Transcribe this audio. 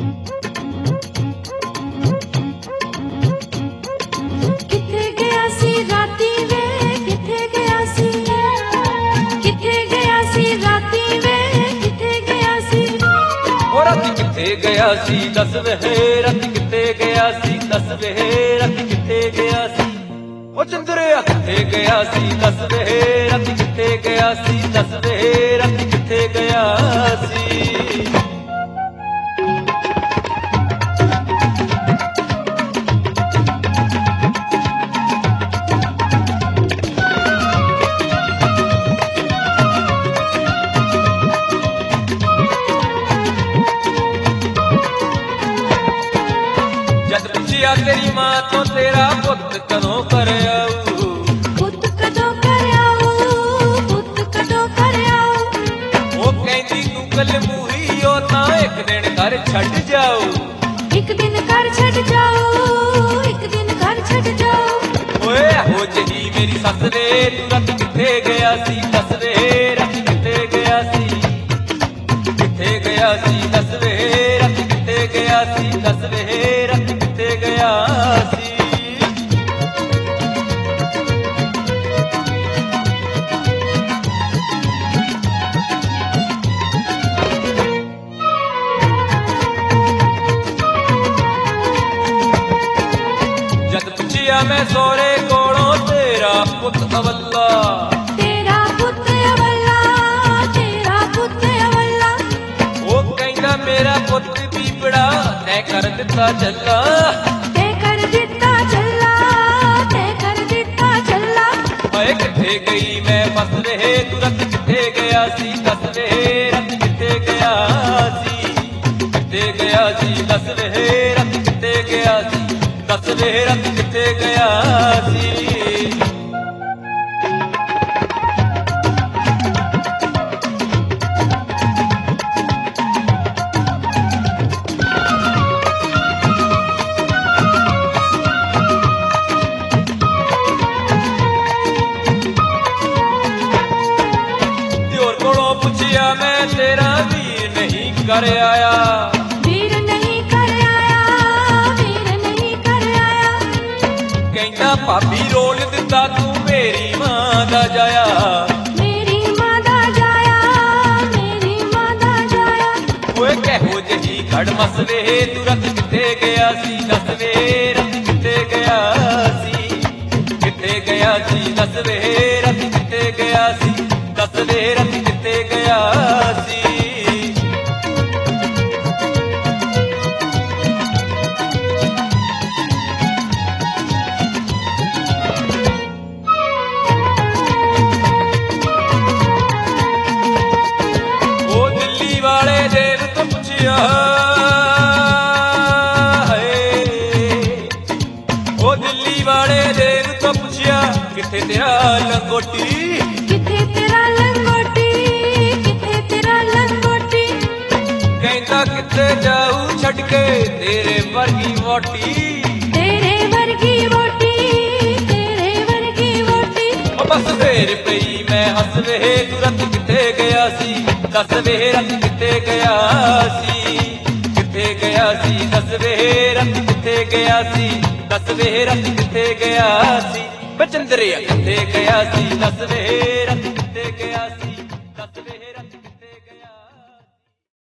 किथे गया सी राती वे, किथे गया सी, किथे गया सी राती वे, किथे गया सी। ओ राती किथे गया सी दस वे, राती किथे गया सी दस वे, राती किथे गया सी। ओ चंद्रिया किथे गया सी दस वे, राती किथे गया सी दस वे, राती किथे गया सी। जद पुछिया तेरी मां तो तेरा पुत कदों कर आऊ, पुत कदों कर आऊ, पुत कदों कर आऊ। ओ कहंदी तू कल मूही ओ तां एक दिन घर छड्ड जाऊ, एक दिन घर छड्ड जाओ, एक दिन घर छड्ड जाओ। ओए हो जही मेरी सस रे तू रत किथे गया सी दस वे, रत किथे गया सी, किथे गया सी दस वे, रत किथे गया सी दस वे, रत किथे गया सी। जद पुछिया मैं सोरे कोलों तेरा पुत अवल्ला, तेरा पुत अवल्ला, तेरा पुत अवल्ला। ओ कहंदा मेरा पुत पीपड़ा तै कर दिता जल्ला, ते कर दिता चल्ला, ते कर दिता चल्ला। ओए किथे गई मैं फस रहे तू रत किथे गया सी दस वे, रत किथे गया सी, किथे गया सी दस वे, रत किथे गया सी दस वे, रत किथे गया सी। दियोर कोलों पुछिया मैं तेरा वीर नहीं कर आया, वीर नहीं कर आया, वीर नहीं कर आया। कहंदा भाभी रोल दिता तू मेरी मां दा जाया, मेरी मां दा जाया, मेरी मां दा जाया। ओए कहो जही खड़ मस वे तू रत किथे गया सी दस वे, रत किथे गया सी, किथे गया सी दस वे, रत किथे गया सी दस वे, रत किथे गया सी। ओ दिल्ली वाले देव तो पुछिया है, ओ दिल्ली वाले देव तो पुछिया किथे तेरा लंगोटी, किथे तेरा लंगोटी, किथे तेरा लंगोटी। कहंदा किथे जाऊ छड़ के तेरे वर्गी वोटी, तेरे वर्गी वोटी, तेरे वर्गी वोटी। ओ बस फेर पई मैं हस वे तू रत किथे गया सी दस वे, रत किथे गया सी, किथे गया सी दस वे, रत किथे गया सी दस वे, रत किथे गया सी। बचंदरिया किथे गया सी दस वे, रत किथे गया सी।